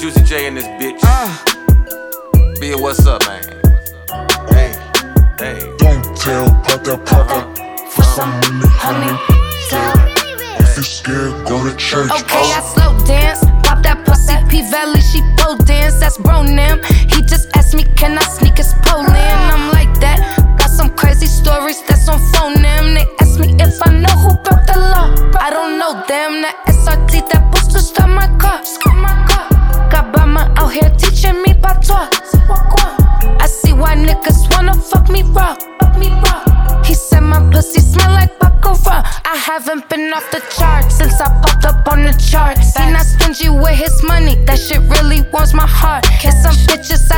Juicy J in this bitch. Bia, what's up, man? Hey. Don't tell, pop that for some money, honey. If you scared, go to church. Okay, I slow dance, pop that pussy, P-Valley, she pole dance, that's bro-nam. He just asked me, can I sneak his pole in? I'm like that, got some crazy stories that's on phone them. They ask me if I know who broke the law. I don't know them, that SRT, that booster start my car. Got Bama out here teaching me patois. I see why niggas wanna fuck me raw. He said my pussy smell like baccarat. I haven't been off the charts since I popped up on the charts. He not stingy with his money, that shit really warms my heart. Get some bitches